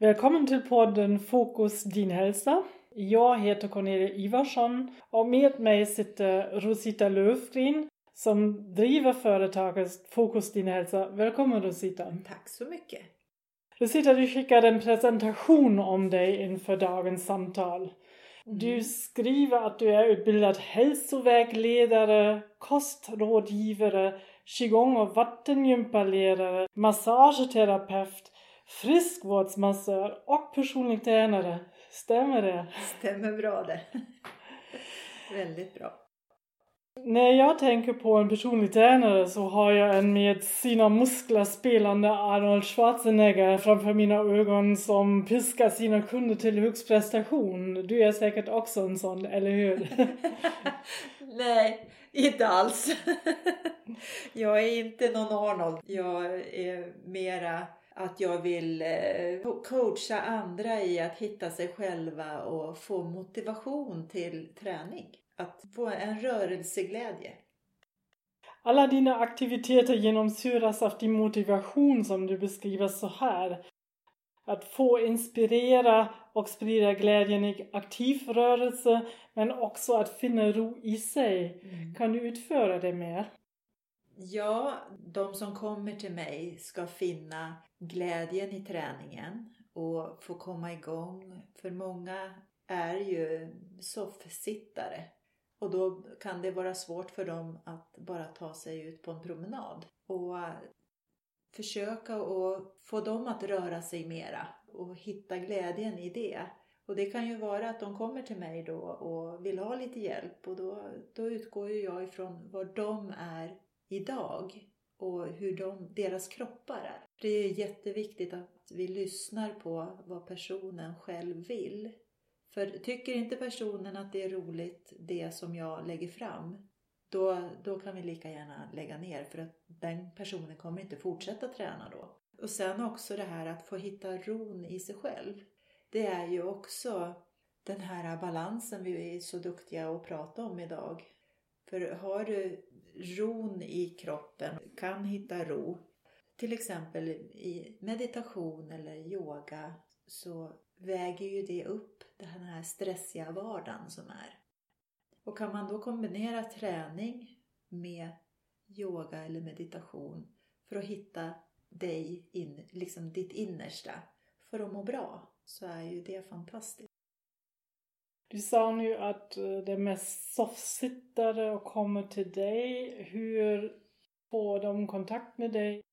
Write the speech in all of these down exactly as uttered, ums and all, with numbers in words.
Välkommen till podden Fokus din hälsa. Jag heter Cornelia Ivarsson och med mig sitter Rosita Löfgren som driver företaget Fokus din hälsa. Välkommen Rosita. Tack så mycket. Rosita, du skickade en presentation om dig inför dagens samtal. Mm. Du skriver att du är utbildad hälsovägledare, kostrådgivare, qigong- och vattengympalärare, massageterapeut, friskvårdsmassör och personlig tränare. Stämmer det? Stämmer bra det. Väldigt bra. När jag tänker på en personlig tränare så har jag en med sina muskler spelande Arnold Schwarzenegger framför mina ögon som piskar sina kunder till högst prestation. Du är säkert också en sån, eller hur? Nej, inte alls. Jag är inte någon Arnold. Jag är mera att jag vill coacha andra i att hitta sig själva och få motivation till träning. Att få en rörelseglädje. Alla dina aktiviteter genomsyras av din motivation som du beskriver så här. Att få inspirera och sprida glädjen i aktiv rörelse men också att finna ro i sig. Mm. Kan du utföra det mer? Ja, de som kommer till mig ska finna glädjen i träningen och få komma igång. För många är ju soffsittare. Och då kan det vara svårt för dem att bara ta sig ut på en promenad. Och försöka att få dem att röra sig mera. Och hitta glädjen i det. Och det kan ju vara att de kommer till mig då och vill ha lite hjälp. Och då, då utgår ju jag ifrån var de är idag. Och hur de, deras kroppar är. Det är jätteviktigt att vi lyssnar på vad personen själv vill. För tycker inte personen att det är roligt det som jag lägger fram, då, då kan vi lika gärna lägga ner. För att den personen kommer inte fortsätta träna då. Och sen också det här att få hitta ron i sig själv. Det är ju också den här balansen vi är så duktiga att prata om idag. För har du ron i kroppen, kan hitta ro. Till exempel i meditation eller yoga så väger ju det upp den här stressiga vardagen som är. Och kan man då kombinera träning med yoga eller meditation för att hitta dig in, liksom ditt innersta för att må bra, så är ju det fantastiskt. Du sa nu att det är mest soffsittare och kommer till dig. Hur får de kontakt med dig?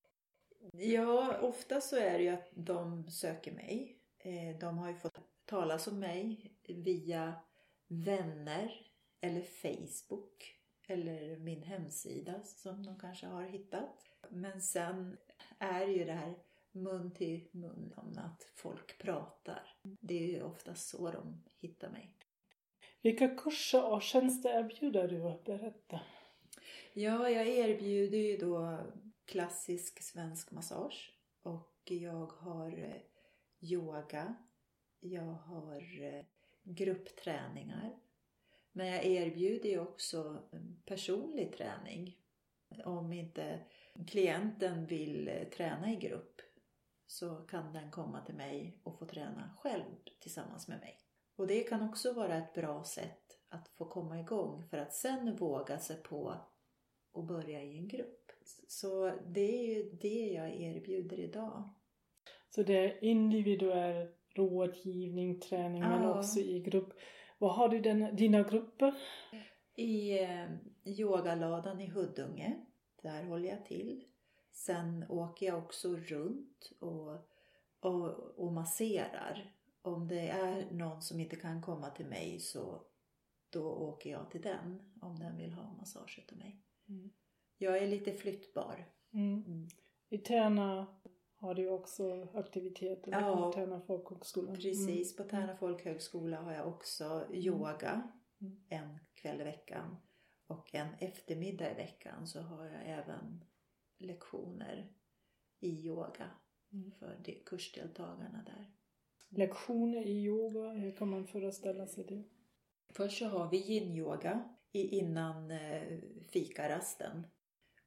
Ja, ofta så är det ju att de söker mig. De har ju fått talas om mig via vänner eller Facebook eller min hemsida som de kanske har hittat. Men sen är ju det här mun till mun om att folk pratar. Det är ju ofta så de hittar mig. Vilka kurser och tjänster erbjuder du att berätta? Ja, jag erbjuder ju då klassisk svensk massage och jag har yoga. Jag har gruppträningar. Men jag erbjuder ju också personlig träning. Om inte klienten vill träna i grupp så kan den komma till mig och få träna själv tillsammans med mig. Och det kan också vara ett bra sätt att få komma igång för att sen våga sig på och börja i en grupp. Så det är ju det jag erbjuder idag. Så det är individuell rådgivning, träning ja. Men också i grupp. Vad har du den, dina grupper? I eh, yogaladan i Huddunge. Där håller jag till. Sen åker jag också runt och, och, och masserar. Om det är någon som inte kan komma till mig så då åker jag till den. Om den vill ha massage av mig. Mm. Jag är lite flyttbar. Mm. Mm. I Tärna har du också aktiviteter ja, på Tärna folkhögskola. Precis, mm. På Tärna folkhögskola har jag också yoga mm. en kväll i veckan. Och en eftermiddag i veckan så har jag även lektioner i yoga mm. för de kursdeltagarna där. Lektioner i yoga, hur kan man föreställa sig det? Först så har vi yin-yoga innan fikarasten.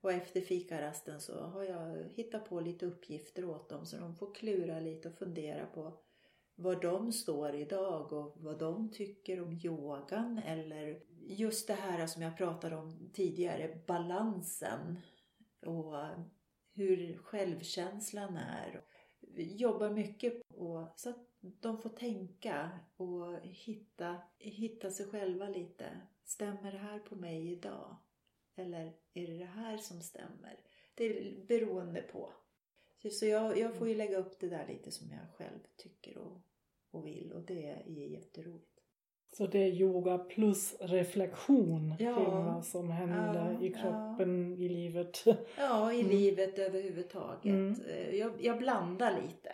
Och efter fikarasten så har jag hittat på lite uppgifter åt dem så de får klura lite och fundera på var de står idag och vad de tycker om yogan. Eller just det här som jag pratade om tidigare, balansen och hur självkänslan är. Vi jobbar mycket på så att de får tänka och hitta, hitta sig själva lite. Stämmer det här på mig idag? Eller är det det här som stämmer? Det är beroende på. Så jag, jag får ju lägga upp det där lite som jag själv tycker och, och vill. Och det är jätteroligt. Så det är yoga plus reflektion ja, kring vad som händer ja, i kroppen, ja. i livet. Ja, i mm. livet överhuvudtaget. Mm. Jag, jag blandar lite.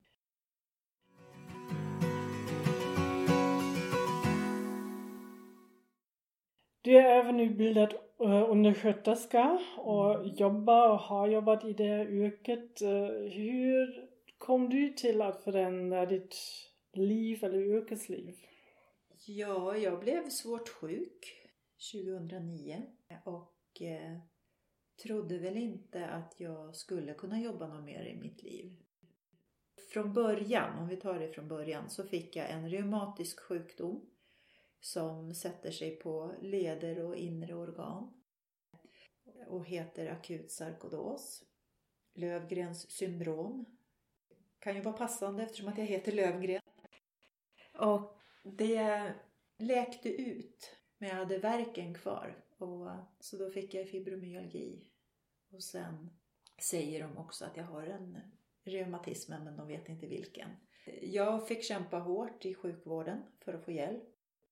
Du är även utbildad undersköterska och jobbar och har jobbat i det yrket. Hur kom du till att förändra ditt liv eller yrkesliv? Ja, jag blev svårt sjuk tjugohundranio och eh, trodde väl inte att jag skulle kunna jobba något mer i mitt liv. Från början, om vi tar det från början, så fick jag en reumatisk sjukdom som sätter sig på leder och inre organ och heter akut sarkoidos. Löfgrens syndrom. Kan ju vara passande eftersom att jag heter Löfgren. Och det läkte ut, men jag hade värken kvar. Och så då fick jag fibromyalgi. Och sen säger de också att jag har en reumatism, men de vet inte vilken. Jag fick kämpa hårt i sjukvården för att få hjälp.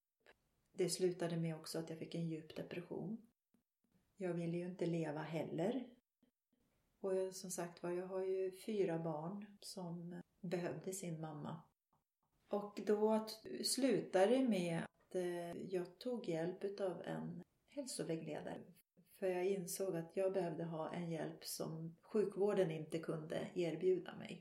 Det slutade med också att jag fick en djup depression. Jag ville ju inte leva heller. Och som sagt var, jag har ju fyra barn som behövde sin mamma. Och då slutade det med att jag tog hjälp av en hälsovägledare. För jag insåg att jag behövde ha en hjälp som sjukvården inte kunde erbjuda mig.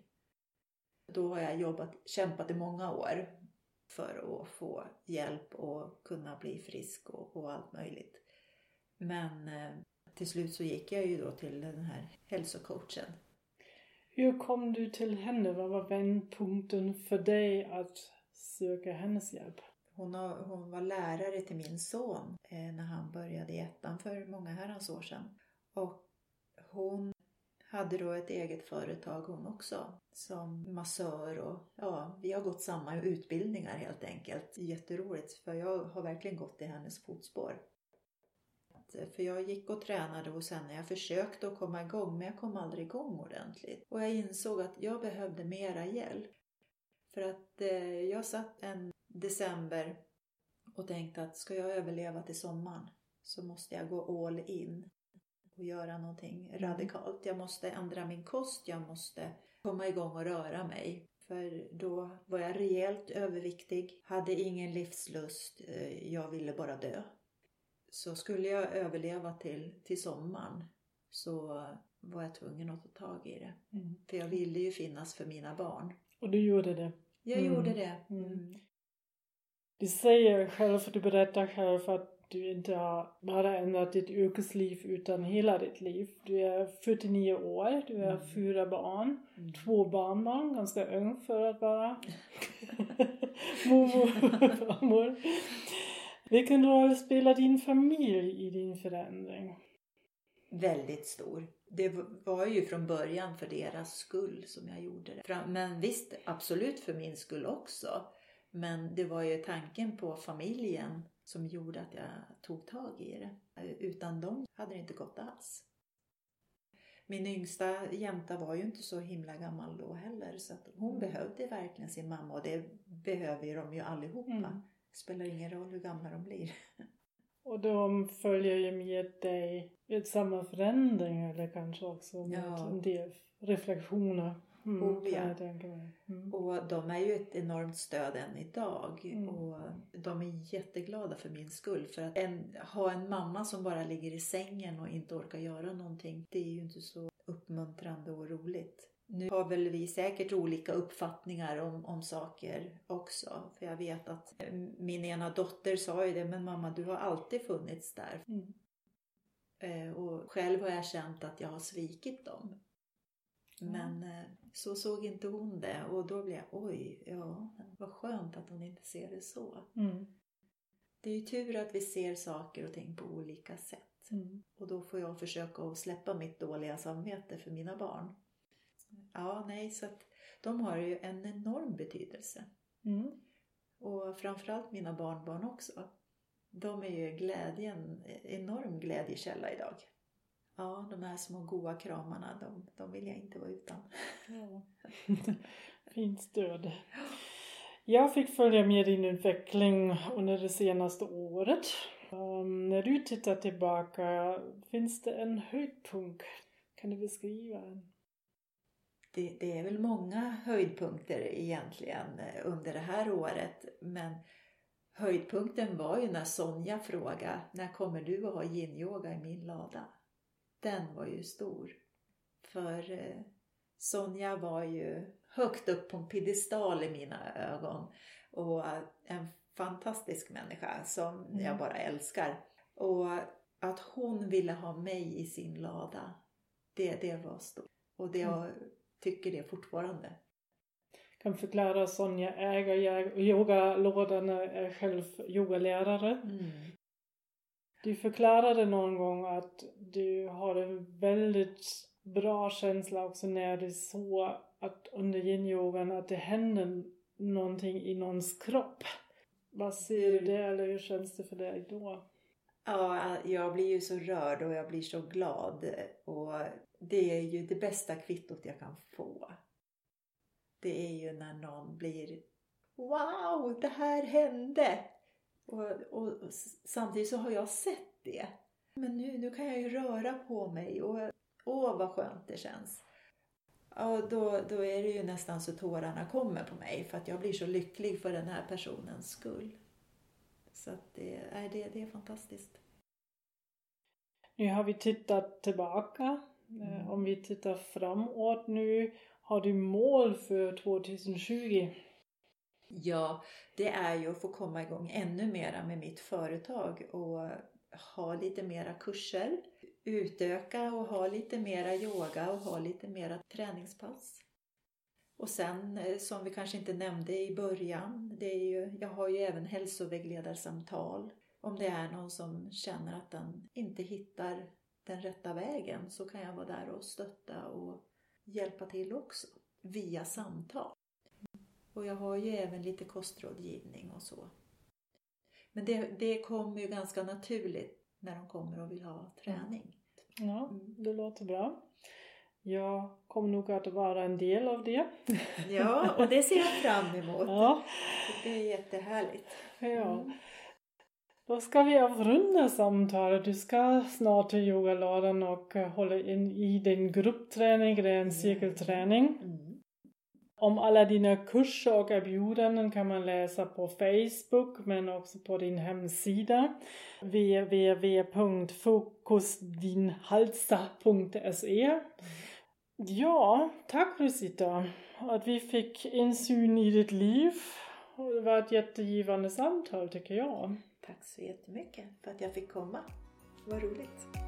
Då har jag jobbat, kämpat i många år för att få hjälp och kunna bli frisk och, och allt möjligt. Men eh, till slut så gick jag ju då till den här hälsocoachen. Hur kom du till henne? Vad var vändpunkten för dig att söka hennes hjälp? Hon, har, hon var lärare till min son eh, när han började i ettan för många herrans år sedan. Och hon hade då ett eget företag hon också som massör och ja, vi har gått samma utbildningar helt enkelt. Jätteroligt för jag har verkligen gått i hennes fotspår. För jag gick och tränade hos henne, jag försökte att komma igång men jag kom aldrig igång ordentligt. Och jag insåg att jag behövde mera hjälp. För att eh, jag satt en december och tänkte att ska jag överleva till sommaren så måste jag gå all in. Och göra någonting radikalt. Jag måste ändra min kost. Jag måste komma igång och röra mig. För då var jag rejält överviktig. Hade ingen livslust. Jag ville bara dö. Så skulle jag överleva till, till sommaren. Så var jag tvungen att ta tag i det. Mm. För jag ville ju finnas för mina barn. Och du gjorde det. Jag mm. gjorde det. Mm. Du säger själv, du berättar själv att du inte har bara ändrat ditt yrkesliv utan hela ditt liv. Du är fyrtionio år, du har mm. fyra barn, mm. två barnbarn, ganska ung för att vara mormor. Vilken roll spelar din familj i din förändring? Väldigt stor. Det var ju från början för deras skull som jag gjorde det. Men visst, absolut för min skull också. Men det var ju tanken på familjen som gjorde att jag tog tag i det. Utan dem hade det inte gått alls. Min yngsta jänta var ju inte så himla gammal då heller. Så att hon mm. behövde verkligen sin mamma. Och det behöver ju de ju allihopa. Mm. Det spelar ingen roll hur gamla de blir. Och de följer ju med dig i samma förändring. Eller kanske också med ja. en del reflektioner. Mm, oh, ja. mm. Och de är ju ett enormt stöd än idag. Mm. Och de är jätteglada för min skull. För att en, ha en mamma som bara ligger i sängen och inte orkar göra någonting. Det är ju inte så uppmuntrande och roligt. Nu har väl vi säkert olika uppfattningar om, om saker också. För jag vet att min ena dotter sa ju det. Men mamma, du har alltid funnits där. Mm. Och själv har jag känt att jag har svikit dem. Men mm. så såg inte hon det. Och då blev jag, oj, ja, vad skönt att hon inte ser det så. Mm. Det är ju tur att vi ser saker och ting på olika sätt. Mm. Och då får jag försöka att släppa mitt dåliga samvete för mina barn. Ja, nej, så att de har ju en enorm betydelse. Mm. Och framförallt mina barnbarn också. De är ju glädjen, enorm glädjekälla idag. Ja, de här små goa kramarna, de, de vill jag inte vara utan. Ja. Fint stöd. Jag fick följa med din utveckling under det senaste året. Um, när du tittar tillbaka, finns det en höjdpunkt? Kan du beskriva den? Det, det är väl många höjdpunkter egentligen under det här året. Men höjdpunkten var ju när Sonja frågade, när kommer du att ha yin-yoga i min lada? Den var ju stor. För eh, Sonja var ju högt upp på en piedestal i mina ögon. Och en fantastisk människa som mm. jag bara älskar. Och att hon ville ha mig i sin lada, det, det var stort. Och det, jag tycker det fortfarande. Kan förklara, Sonja äger yogalådan, är själv yogalärare. Mm. Du förklarade någon gång att du har en väldigt bra känsla också när du såg att under yin-yogan att det händer någonting i någons kropp. Vad ser du det, eller hur känns det för dig då? Ja, jag blir ju så rörd och jag blir så glad. Och det är ju det bästa kvittot jag kan få. Det är ju när någon blir, wow, det här hände. Och, och, och samtidigt så har jag sett det. Men nu, nu kan jag ju röra på mig. Och åh, vad skönt det känns. Och då, då är det ju nästan så tårarna kommer på mig. För att jag blir så lycklig för den här personens skull. Så att det, är, det, det är fantastiskt. Nu har vi tittat tillbaka. Mm. Om vi tittar framåt nu. Har du mål för tjugohundratjugo? Ja, det är ju att få komma igång ännu mera med mitt företag. Och ha lite mera kurser. Utöka och ha lite mera yoga och ha lite mera träningspass. Och sen, som vi kanske inte nämnde i början, det är ju, jag har ju även hälsovägledarsamtal. Om det är någon som känner att den inte hittar den rätta vägen, så kan jag vara där och stötta och hjälpa till också via samtal. Och jag har ju även lite kostrådgivning och så. Men det, det kommer ju ganska naturligt när de kommer och vill ha träning. Ja, det låter bra. Jag kommer nog att vara en del av det. Ja, och det ser jag fram emot. Ja. Det är jättehärligt. Ja. Mm. Då ska vi avrunda samtalet. Du ska snart till yogaladan och hålla in i din gruppträning. Det är en cirkelträning. Mm. Om alla dina kurser och erbjudanden kan man läsa på Facebook, men också på din hemsida w w w punkt fokus din halsa punkt se. Ja, tack Rosita att vi fick insyn i ditt liv. Det var ett jättegivande samtal tycker jag. Tack så jättemycket för att jag fick komma. Vad roligt.